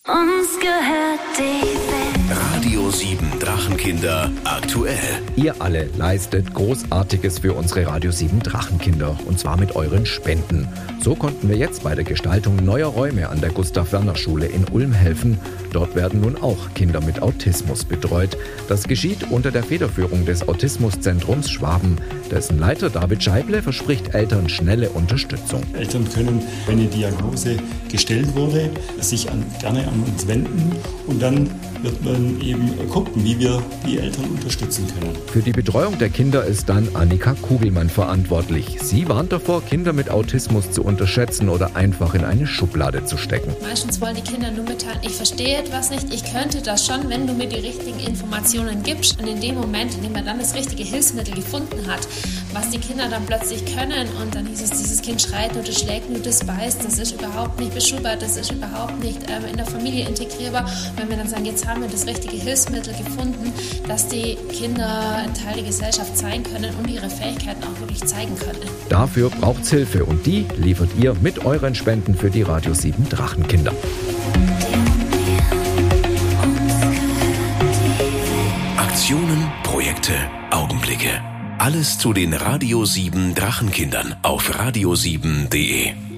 Uns gehört die Welt. Radio 7 Drachenkinder aktuell. Ihr alle leistet Großartiges für unsere Radio 7 Drachenkinder, und zwar mit euren Spenden. So konnten wir jetzt bei der Gestaltung neuer Räume an der Gustav-Werner-Schule in Ulm helfen. Dort werden nun auch Kinder mit Autismus betreut. Das geschieht unter der Federführung des Autismuszentrums Schwaben. Dessen Leiter David Scheible verspricht Eltern schnelle Unterstützung. Eltern können, wenn eine Diagnose gestellt wurde, sich gerne an uns wenden, und dann wird man eben gucken, wie wir die Eltern unterstützen können. Für die Betreuung der Kinder ist dann Annika Kugelmann verantwortlich. Sie warnt davor, Kinder mit Autismus zu unterschätzen oder einfach in eine Schublade zu stecken. Meistens wollen die Kinder nur mitteilen, ich verstehe etwas nicht, ich könnte das schon, wenn du mir die richtigen Informationen gibst. Und in dem Moment, in dem man dann das richtige Hilfsmittel gefunden hat, was die Kinder dann plötzlich können, und dann hieß es, dieses Kind schreit nur, das schlägt nur, das beißt, das ist überhaupt nicht beschulbar, das ist überhaupt nicht in der Familie integrierbar. Und wenn wir dann sagen, jetzt haben wir das richtige Hilfsmittel gefunden, dass die Kinder ein Teil der Gesellschaft sein können und ihre Fähigkeiten auch wirklich zeigen können. Dafür braucht's Hilfe, und die liefert ihr mit euren Spenden für die Radio 7 Drachenkinder. Aktionen, Projekte, Augenblicke. Alles zu den Radio 7 Drachenkindern auf radio7.de.